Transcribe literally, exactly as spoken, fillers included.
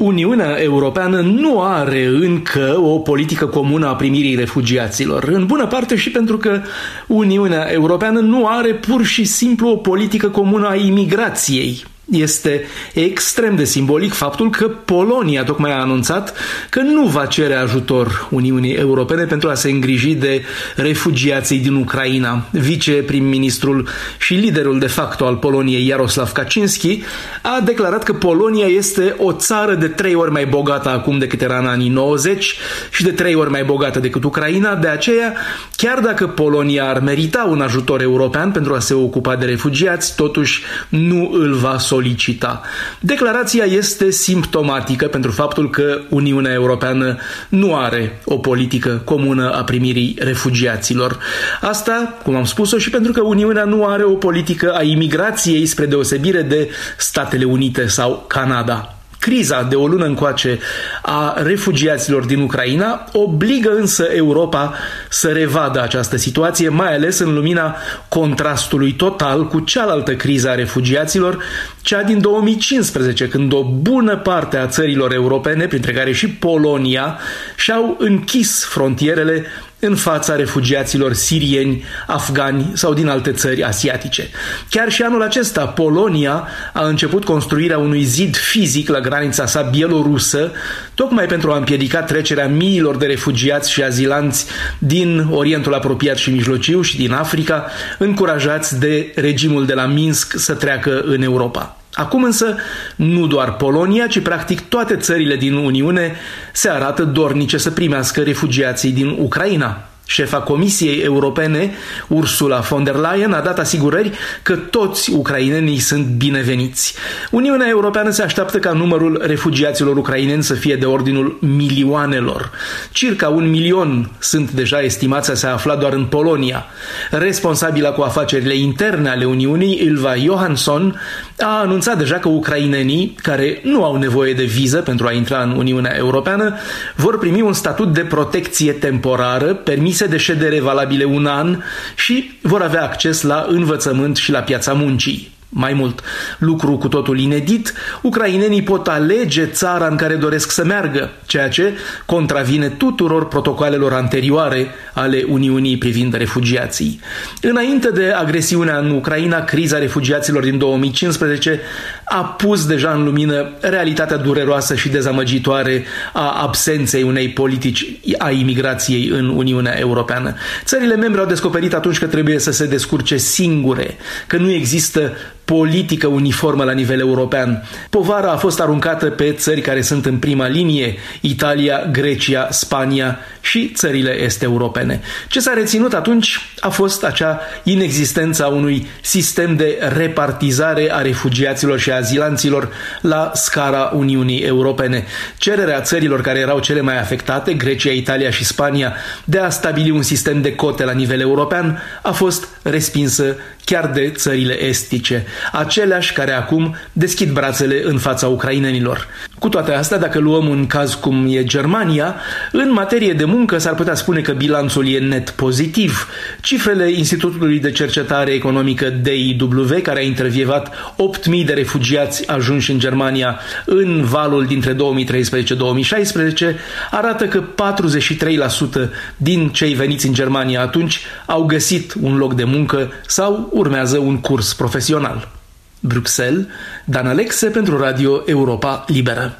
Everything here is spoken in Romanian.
Uniunea Europeană nu are încă o politică comună a primirii refugiaților, în bună parte și pentru că Uniunea Europeană nu are pur și simplu o politică comună a imigrației. Este extrem de simbolic faptul că Polonia tocmai a anunțat că nu va cere ajutor Uniunii Europene pentru a se îngriji de refugiații din Ucraina. Viceprim-ministrul și liderul de facto al Poloniei, Jarosław Kaczyński, a declarat că Polonia este o țară de trei ori mai bogată acum decât era în anii nouăzeci și de trei ori mai bogată decât Ucraina. De aceea, chiar dacă Polonia ar merita un ajutor european pentru a se ocupa de refugiați, totuși nu îl va solicita. Declarația este simptomatică pentru faptul că Uniunea Europeană nu are o politică comună a primirii refugiaților. Asta, cum am spus-o, și pentru că Uniunea nu are o politică a imigrației, spre deosebire de Statele Unite sau Canada. Criza de o lună încoace a refugiaților din Ucraina obligă însă Europa să revadă această situație, mai ales în lumina contrastului total cu cealaltă criză a refugiaților, cea din două mii cincisprezece, când o bună parte a țărilor europene, printre care și Polonia, și-au închis frontierele în fața refugiaților sirieni, afgani sau din alte țări asiatice. Chiar și anul acesta, Polonia a început construirea unui zid fizic la granița sa bielorusă, tocmai pentru a împiedica trecerea miilor de refugiați și azilanți din Orientul Apropiat și Mijlociu și din Africa, încurajați de regimul de la Minsk să treacă în Europa. Acum însă, nu doar Polonia, ci practic toate țările din Uniune se arată dornice să primească refugiații din Ucraina. Șefa Comisiei Europene, Ursula von der Leyen, a dat asigurări că toți ucrainenii sunt bineveniți. Uniunea Europeană se așteaptă ca numărul refugiaților ucraineni să fie de ordinul milioanelor. Circa un milion sunt deja estimați a se afla doar în Polonia. Responsabila cu afacerile interne ale Uniunii, Ylva Johansson, a anunțat deja că ucrainenii, care nu au nevoie de viză pentru a intra în Uniunea Europeană, vor primi un statut de protecție temporară, permis de ședere valabile un an și vor avea acces la învățământ și la piața muncii. Mai mult, lucru cu totul inedit, ucrainenii pot alege țara în care doresc să meargă, ceea ce contravine tuturor protocoalelor anterioare ale Uniunii privind refugiații. Înainte de agresiunea în Ucraina, criza refugiaților din două mii cincisprezece a pus deja în lumină realitatea dureroasă și dezamăgitoare a absenței unei politici a imigrației în Uniunea Europeană. Țările membre au descoperit atunci că trebuie să se descurce singure, că nu există politică uniformă la nivel european. Povara a fost aruncată pe țări care sunt în prima linie, Italia, Grecia, Spania și țările est-europene. Ce s-a reținut atunci a fost acea inexistență a unui sistem de repartizare a refugiaților și a azilanților la scara Uniunii Europene. Cererea țărilor care erau cele mai afectate, Grecia, Italia și Spania, de a stabili un sistem de cote la nivel european a fost respinsă chiar de țările estice, aceleași care acum deschid brațele în fața ucrainenilor. Cu toate astea, dacă luăm un caz cum e Germania, în materie de muncă s-ar putea spune că bilanțul e net pozitiv. Cifrele Institutului de Cercetare Economică D I W, care a intervievat opt mii de refugiați ajunși în Germania în valul dintre două mii treisprezece - două mii șaisprezece, arată că patruzeci și trei la sută din cei veniți în Germania atunci au găsit un loc de muncă sau urmează un curs profesional. Bruxelles, Dan Alexe pentru Radio Europa Liberă.